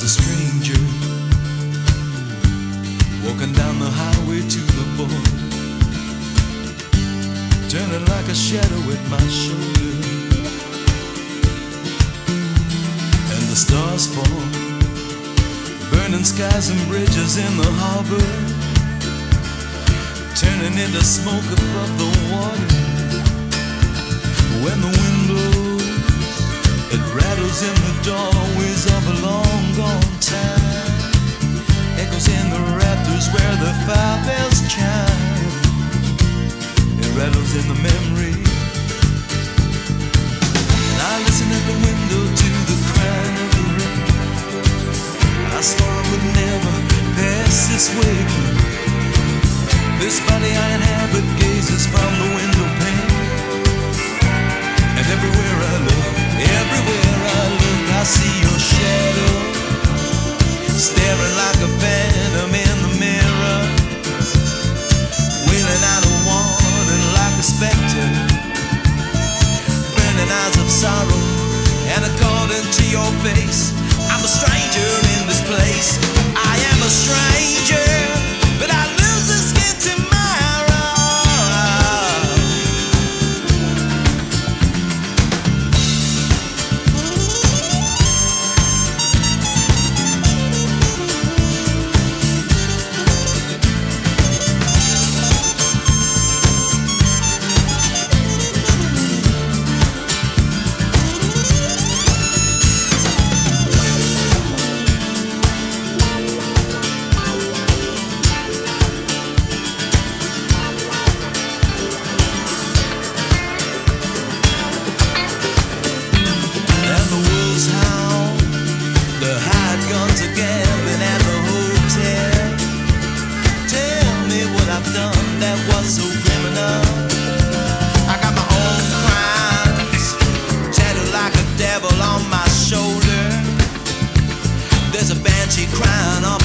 a stranger walking down the highway to the border, turning like a shadow at my shoulder. And the stars fall, burning skies and bridges in the harbor, turning into smoke above the water. When the wind blows, it rattles in the doorways of a long gone time, echoes in the rafters where the fire bells chime. It rattles in the memory, and I listen at the window to the crying of the rain. I swore I would never pass this way. This body I inhabit gazes from the window pane, and everywhere I look, I see your shadow, staring like a phantom in the mirror, wailing out a warning like a specter, burning eyes of sorrow, and according to your face, I'm a stranger in this place. I am a stranger, but I lose the skin tomorrow. Crying